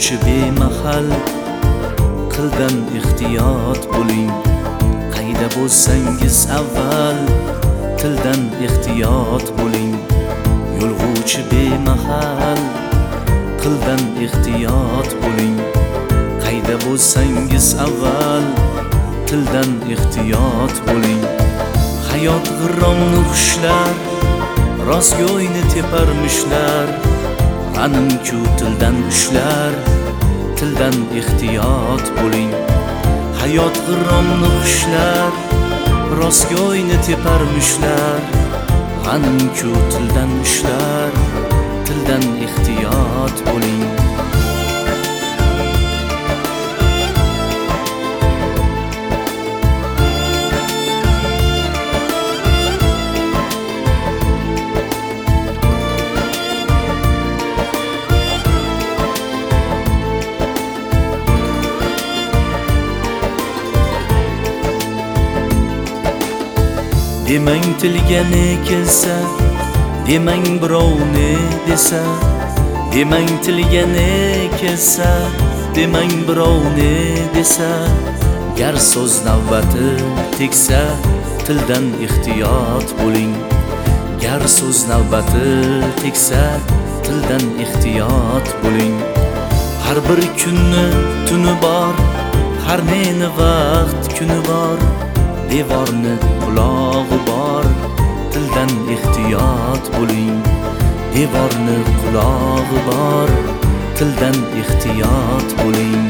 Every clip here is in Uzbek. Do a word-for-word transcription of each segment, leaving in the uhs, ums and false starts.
yurg'uvchi bemahal, qildan ehtiyot bo'ling. Qayda bo'lsangiz avval tildan ehtiyot bo'ling. Yurg'uvchi bemahal, qildan ehtiyot bo'ling. Qayda bo'lsangiz avval tildan ehtiyot bo'ling. Hayot g'irromni xushlar, rostgo'yni teparmishlar. G'anim-ku tildan ushlar, tildan ehtiyot bo'ling. Hayot g'irromni xushlar, rostgo'yni teparmishlar. G'anim-ku tildan ushlar, tildan ehtiyot bo'ling. Demang tilga ne kelsa, demang birov ne desa. Demang tilga ne kelsa, demang birov ne desa. Gar so'z navbati tegsa, tildan ehtiyot bo'ling. Gar so'z navbati tegsa, tildan ehtiyot bo'ling. Har bir kunni tuni bor, har neni vaqt kuni bor. Devorni qulog'i bor, tildan ehtiyot bo'ling. Devorni qulog'i bor, tildan ehtiyot bo'ling.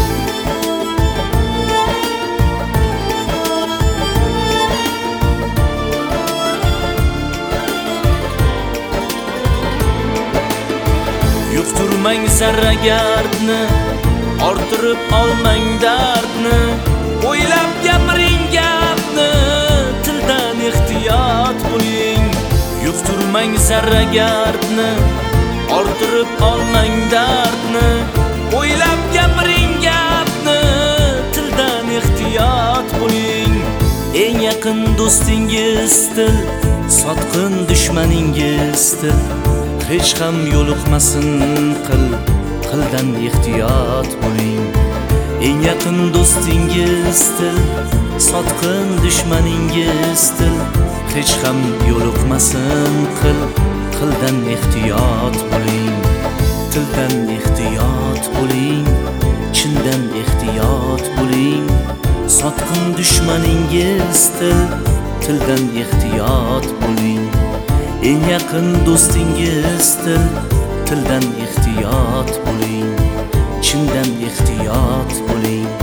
Yuqtirmang zarra gardni, orttirib olmang dardni. O'ylab gapiring gapni, tildan ehtiyot bo'ling. Yuqtirmang zarra gardni, orttirib olmang dardni. O'ylab gapiring gapni, tildan ehtiyot bo'ling. Eng yaqin do'stingiz til, sotqin dushmaningiz til. Hech ham yo'liqmasin qil, qildan ehtiyot bo'ling. Eng yaqin do'stingiz til, sotqin dushmaningiz til. Hech ham yo'liqmasin qil, qildan ehtiyot bo'ling. Tildan ehtiyot bo'ling, chindan ehtiyot bo'ling. Sotqin dushmaningiz til, tildan ehtiyot bo'ling. Eng yaqin do'stingiz til, tildan ehtiyot bo'ling. Chindan ehtiyot bo'ling.